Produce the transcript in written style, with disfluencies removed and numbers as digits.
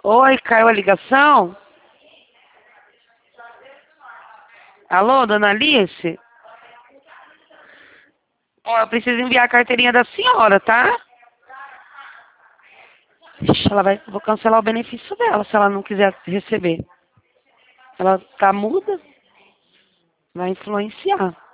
Oi, caiu a ligação? Alô, dona Alice? Ó, eu preciso enviar a carteirinha da senhora, tá? Ixi, vou cancelar o benefício dela se ela não quiser receber. Ela tá muda, vai influenciar.